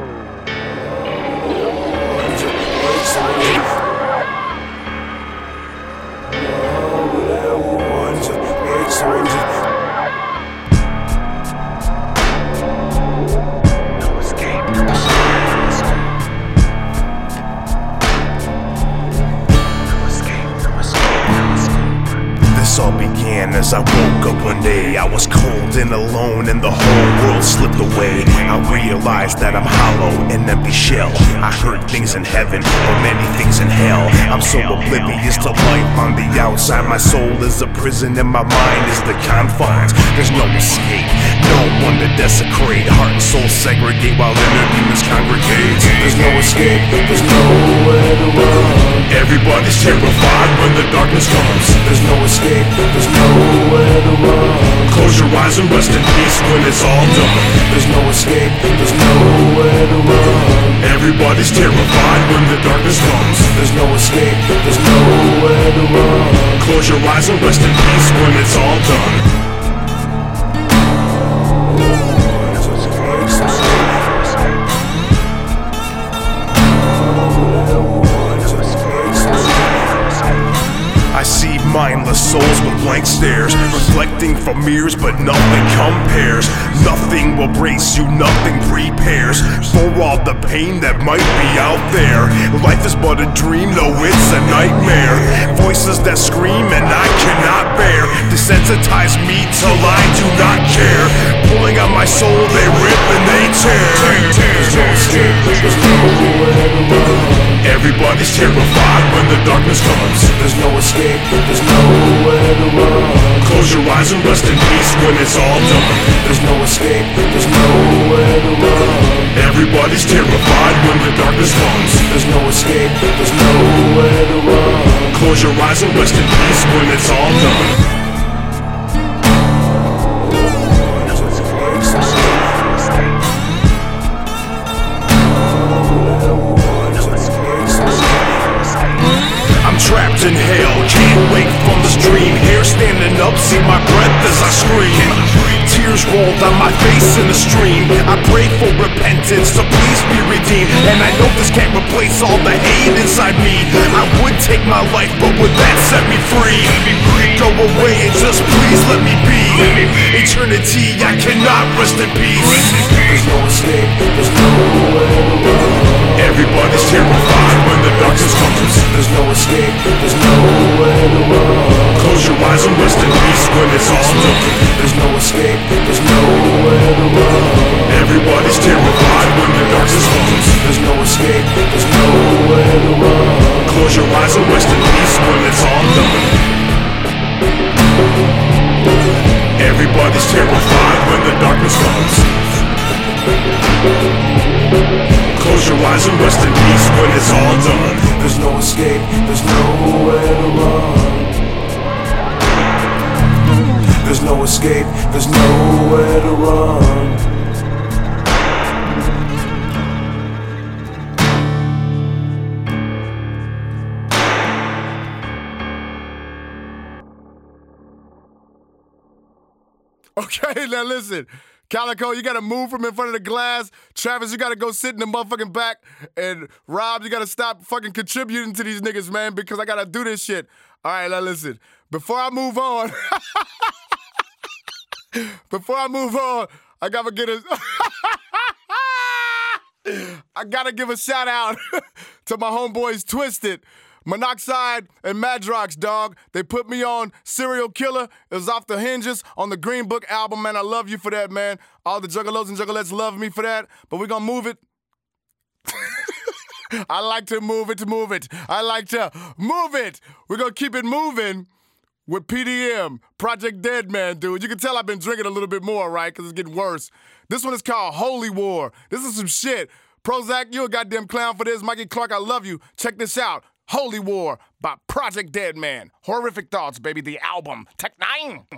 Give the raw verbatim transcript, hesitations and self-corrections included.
As I woke up one day, I was cold and alone, and the whole world slipped away. I realized that I'm hollow, an empty shell. I heard things in heaven, but many things in hell. I'm so oblivious to life on the outside. My soul is a prison and my mind is the confines. There's no escape, no one to desecrate. Heart and soul segregate while inner demons congregate. There's no escape, there's nowhere to run. Everybody's terrified when the darkness comes. There's no escape, there's nowhere to run. Close your eyes and rest in peace when it's all done. There's no escape, there's nowhere to run. Everybody's terrified when the darkness comes. There's no escape, there's nowhere to run. Close your eyes and rest in peace when it's all done. I see mindless souls with blank stares, reflecting from mirrors, but nothing compares. Nothing will brace you, nothing prepares for all the pain that might be out there. Life is but a dream, no, it's a nightmare. Voices that scream and I cannot bear, desensitize me till I do not care. Pulling on my soul, they rip and they tear. There's no escape, there's nowhere to run. Everybody's terrified when the darkness comes. There's no escape, there's nowhere to run. Close your eyes and rest in peace when it's all done. There's no escape, there's nowhere to run. Everybody's terrified when the darkness comes. There's no escape, there's nowhere to run. Close your eyes and rest in peace when it's all done. Trapped in hell, can't wake from this dream. Hair standing up, see my breath as I scream. Tears roll down my face in the stream. I pray for repentance, so please be redeemed. And I know this can't replace all the hate inside me. I would take my life, but would that set me free? Go away and just please let me be. Eternity, I cannot rest in peace. There's no escape, there's nowhere to run. Everybody's terrified when the darkness comes. There's no escape, there's nowhere to run. Close your eyes and rest in peace when it's all done. There's no escape, there's nowhere to run. Everybody's terrified when the darkness comes. There's no escape, there's nowhere to run. Close your eyes and rest in peace when it's all done. Everybody's terrified when the darkness comes. Close your eyes and rest in peace when it's all done. There's no escape, there's nowhere to run. There's no escape, there's nowhere to run. Okay, now listen. Calico, you gotta move from in front of the glass. Travis, you gotta go sit in the motherfucking back. And Rob, you gotta stop fucking contributing to these niggas, man, because I gotta do this shit. All right, now listen. Before I move on, before I move on, I gotta get a, I gotta give a shout out to my homeboys Twisted. Monoxide and Madrox, dog. They put me on Serial Killer. It was off the hinges on the Green Book album, man. I love you for that, man. All the juggalos and juggalettes love me for that. But we're gonna move it. I like to move it to move it. I like to move it. We're gonna keep it moving with P D M, Project Dead Man, dude. You can tell I've been drinking a little bit more, right? Because it's getting worse. This one is called Holy War. This is some shit. Prozac, you a goddamn clown for this. Mikey Clark, I love you. Check this out. Holy War by Project Dead Man. Horrific Thoughts, baby, the album. Tech Nine.